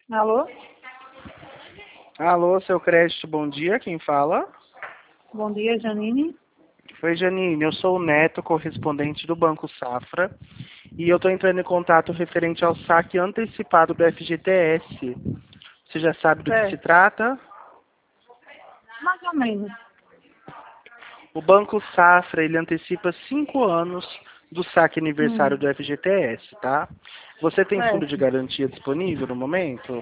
Alô? Alô, seu crédito, bom dia, quem fala? Bom dia, Janine. Oi, Janine, eu sou o Neto, correspondente do Banco Safra, e eu estou entrando em contato referente ao saque antecipado do FGTS. Você já sabe do que se Certo. trata? Mais ou menos. O Banco Safra, ele antecipa 5 anos do saque aniversário do Hum. FGTS, tá? Você tem fundo de Certo. garantia disponível no momento?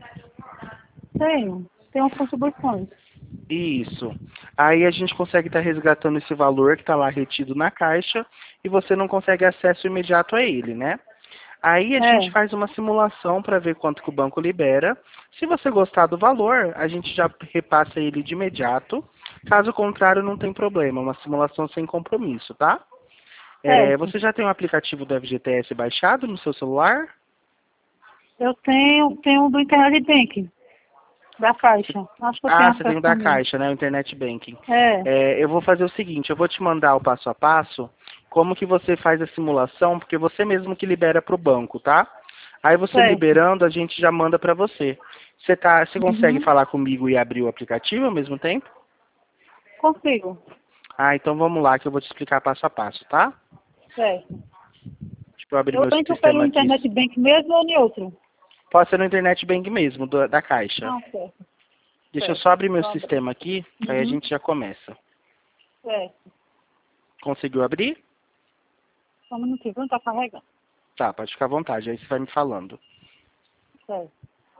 Tenho contribuições. Isso. Aí a gente consegue estar resgatando esse valor que está lá retido na caixa e você não consegue acesso imediato a ele, né? Aí a gente É. faz uma simulação para ver quanto que o banco libera. Se você gostar do valor, a gente já repassa ele de imediato. Caso contrário, não tem problema. Uma simulação sem compromisso, tá? Certo. Você já tem o aplicativo do FGTS baixado no seu celular? Eu tenho do Internet Bank, da Caixa. Acho que eu tenho Ah, você tem acesso o da também. Caixa, né? O Internet Banking. É. Eu vou fazer o seguinte, eu vou te mandar o passo a passo, como que você faz a simulação, porque você mesmo que libera para o banco, tá? Aí você Certo. liberando, a gente já manda para você. Você consegue Uhum. falar comigo e abrir o aplicativo ao mesmo tempo? Consigo. Ah, então vamos lá que eu vou te explicar passo a passo, tá? Certo. Deixa eu abrir Eu meu entro pelo sistema aqui. Internet Bank mesmo ou em outro? Pode ser no Internet Bank mesmo, da Caixa. Ah, certo. Deixa eu Certo. só abrir meu Tô abrindo. sistema aqui, aí a Uhum. gente já começa. Certo. Conseguiu abrir? Só um minutinho. Não tá carregando. Tá, pode ficar à vontade, aí você vai me falando. Certo.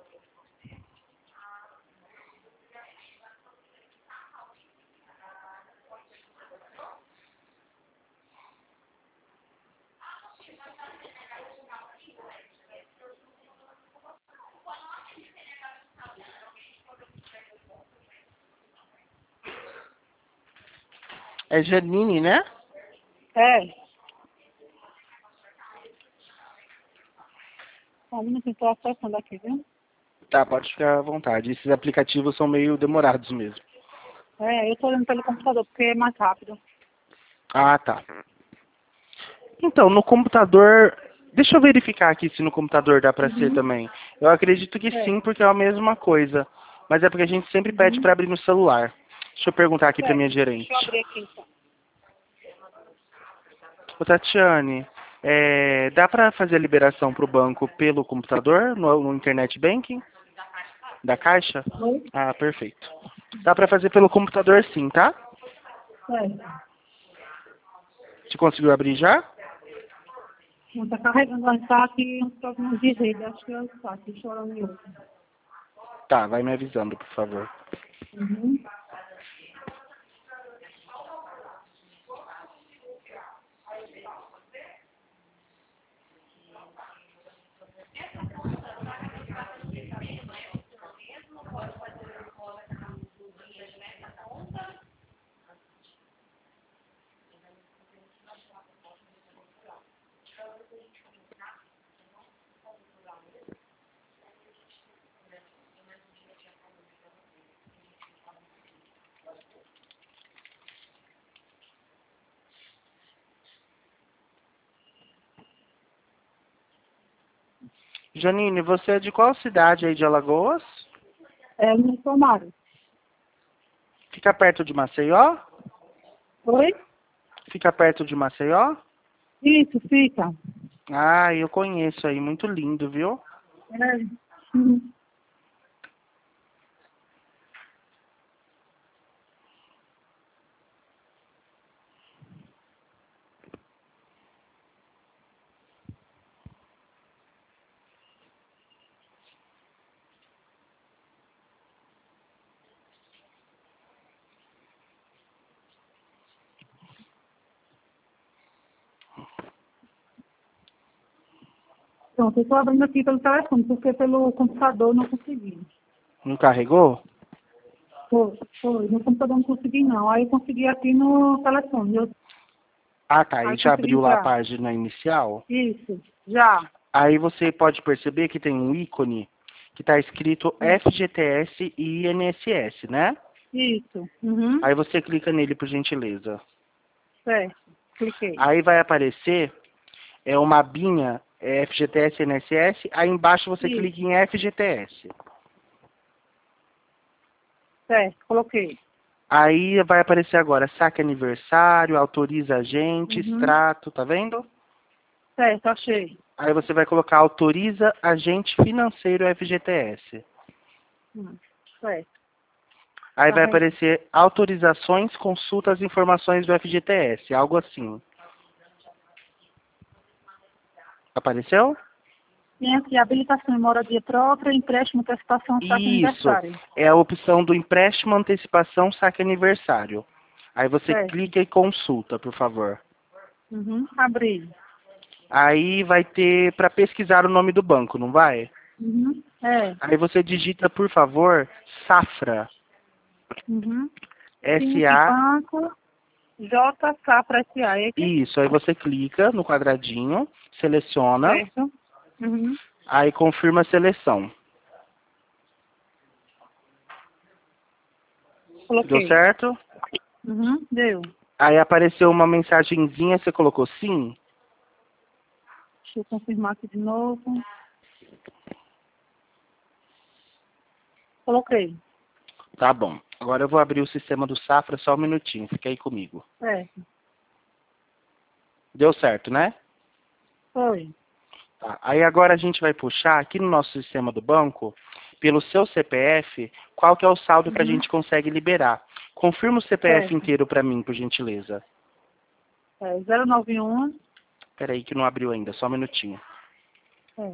É Janine, né? É. Só um minutinho. Tô acessando aqui, viu? Tá, pode ficar à vontade. Esses aplicativos são meio demorados mesmo. É, eu tô olhando pelo computador porque é mais rápido. Ah, tá. Então, no computador. Deixa eu verificar aqui se no computador dá pra ser Uhum. também. Eu acredito que sim, Certo. porque é a mesma coisa. Mas é porque a gente sempre pede Uhum. pra abrir no celular. Deixa eu perguntar aqui pra minha Certo. gerente. Deixa eu abrir aqui então. Ô, Tatiane, dá pra fazer a liberação pro banco pelo computador, no Internet Banking da Caixa? Oi? Ah, perfeito. Dá pra fazer pelo computador sim, tá? Certo. Você conseguiu abrir já? Não está carregando, mas está aqui uns problemas de rede. Acho que eu estou aqui chorando em outro. Tá, vai me avisando, por favor. Uhum. Janine, você é de qual cidade aí de Alagoas? É o meu formário. Fica perto de Maceió? Oi? Fica perto de Maceió? Isso, fica. Ah, eu conheço aí, muito lindo, viu? É. Uhum. Pronto, eu estou abrindo aqui pelo telefone, porque pelo computador não consegui. Não carregou? Foi. No computador não consegui, não. Aí eu consegui aqui no telefone. Ah, tá, Aí e eu já consegui abriu lá a entrar. página inicial? Isso, já. Aí você pode perceber que tem um ícone que está escrito É. FGTS e INSS, né? Isso. Uhum. Aí você clica nele, por gentileza. Certo. Cliquei. Aí vai aparecer uma abinha FGTS, INSS, aí embaixo você Isso. clica em FGTS. Certo, coloquei. Aí vai aparecer agora saque aniversário, autoriza agente, Uhum. extrato, tá vendo? Certo, achei. Aí você vai colocar autoriza agente financeiro FGTS. Certo. Aí vai Carrega. aparecer autorizações, consultas, informações do FGTS, algo assim. Apareceu? Tem aqui habilitação e moradia própria, empréstimo, antecipação, saque Isso, aniversário. é a opção do empréstimo, antecipação, saque aniversário. Aí você Certo. clica e consulta, por favor. Uhum. Abri. Aí vai ter para pesquisar o nome do banco, não vai? Uhum. É. Aí você digita, por favor, Safra. Uhum. Tem aqui S-A. banco J Safra S.A. É aqui? Isso, aí você clica no quadradinho, seleciona, Certo. Uhum. aí confirma a seleção. Deu Coloquei. certo? Uhum. Deu. Aí apareceu uma mensagenzinha, você colocou sim? Deixa eu confirmar aqui de novo. Coloquei. Tá bom. Agora eu vou abrir o sistema do Safra, só um minutinho, fica aí comigo. Certo. Deu certo, né? Foi. Tá. Aí agora a gente vai puxar aqui no nosso sistema do banco, pelo seu CPF, qual que é o saldo que a Uhum. gente consegue liberar. Confirma o CPF Certo. inteiro para mim, por gentileza. É 091. Peraí que não abriu ainda, só um minutinho. É.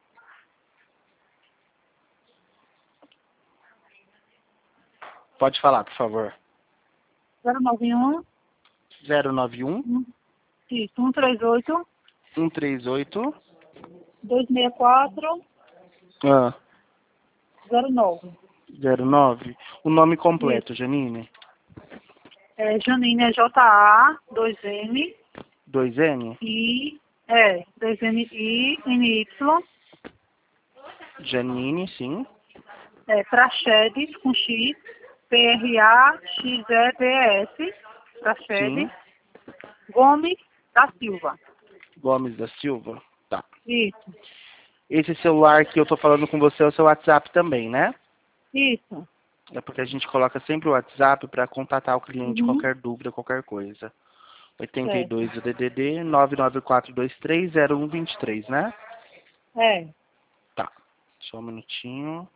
Pode falar, por favor. 091. 091 Isso. 138. 138 264. ah, 09. 09. O nome Isso. completo, Janine? É Janine é J-A, 2M, 2N? I, 2M, I, N, Y, Janine, sim. Praxedes, com X, Praxedes, Praxedes, Sim. Gomes da Silva. Gomes da Silva. Tá. Isso, Esse celular que eu tô falando com você é o seu WhatsApp também, né? isso. É porque a gente coloca sempre o WhatsApp para contatar o cliente Uhum. qualquer dúvida, qualquer coisa. Certo. 82 o DDD 994230123, né? É. Tá. Só um minutinho.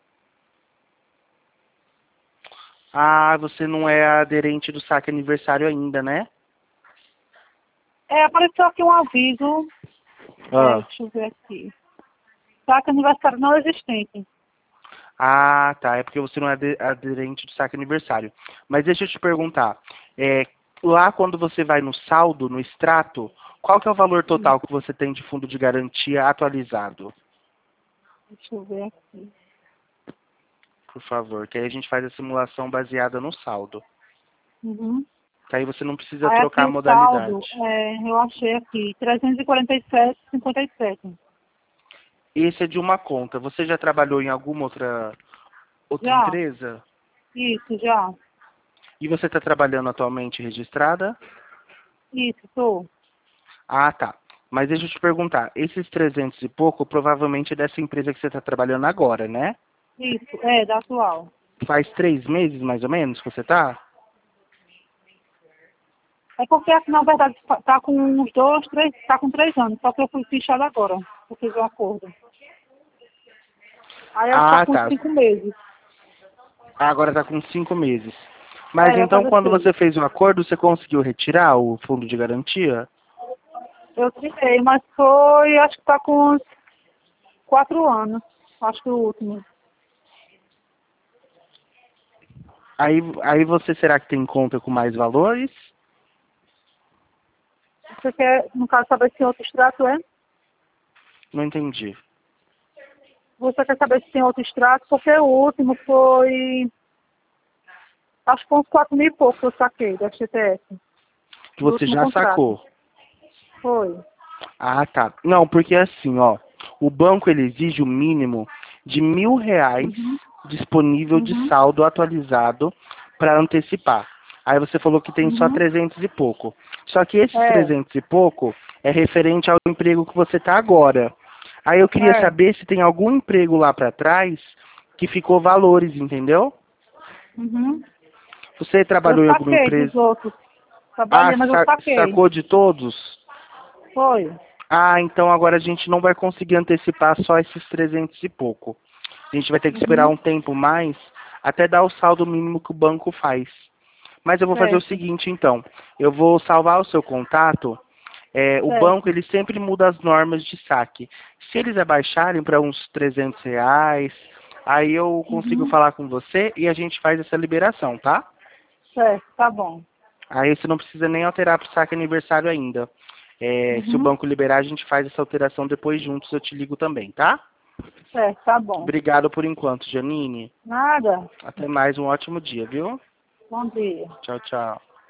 Ah, você não é aderente do saque aniversário ainda, né? Apareceu aqui um aviso. Ah. Deixa eu ver aqui. Saque aniversário não existente. Ah, tá. É porque você não é aderente do saque aniversário. Mas deixa eu te perguntar. Lá quando você vai no saldo, no extrato, qual que é o valor total que você tem de fundo de garantia atualizado? Deixa eu ver aqui. Por favor, que aí a gente faz a simulação baseada no saldo. Uhum. Que aí você não precisa Aí aqui trocar a o saldo, modalidade. eu achei aqui, 347,57. Esse é de uma conta. Você já trabalhou em alguma outra Já? empresa? Isso, já. E você está trabalhando atualmente registrada? Isso, tô. Ah, tá. Mas deixa eu te perguntar, esses 300 e pouco provavelmente é dessa empresa que você está trabalhando agora, né? Isso, da atual. Faz 3 meses, mais ou menos, que você tá? É porque aqui, na verdade, tá com uns 2, 3, tá com 3 anos, só que eu fui fichada agora. Eu fiz um acordo. Aí eu tá Ah, com tá. 5 meses. Agora tá com 5 meses. Mas Vai então, fazer quando 6. você fez o acordo, você conseguiu retirar o fundo de garantia? Eu tirei, mas foi, acho que tá com uns 4 anos. Acho que o último. Aí você será que tem conta com mais valores? Você quer, no caso, saber se outro extrato é? Não entendi. Você quer saber se tem outro extrato? Porque o último foi, acho que foi uns 4 mil e pouco que eu saquei da FGTS. Que Do você último já contrato. sacou. Foi. Ah, tá. Não, porque assim, ó, o banco ele exige o mínimo de R$ 1.000 Uhum. disponível de Uhum. saldo atualizado para antecipar. Aí você falou que tem só Uhum. 300 e pouco. Só que esses É. 300 e pouco é referente ao emprego que você está agora. Aí eu queria É. saber se tem algum emprego lá para trás que ficou valores, entendeu? Uhum. Você Eu trabalhou em alguma saquei dos empresa? outros. Ah, Trabalhei, mas eu saquei. sacou de todos? Foi. Ah, então agora a gente não vai conseguir antecipar só esses 300 e pouco. A gente vai ter que esperar Uhum. um tempo mais até dar o saldo mínimo que o banco faz. Mas eu vou fazer o Certo. seguinte, então. Eu vou salvar o seu contato. O banco, Certo. ele sempre muda as normas de saque. Se eles abaixarem para uns R$ 300, aí eu consigo Uhum. falar com você e a gente faz essa liberação, tá? Certo, tá bom. Aí você não precisa nem alterar para o saque aniversário ainda. Se o Uhum. banco liberar, a gente faz essa alteração depois juntos. Eu te ligo também, tá? Certo, tá bom. Obrigado por enquanto, Janine. Nada. Até mais, um ótimo dia, viu? Bom dia. Tchau, tchau.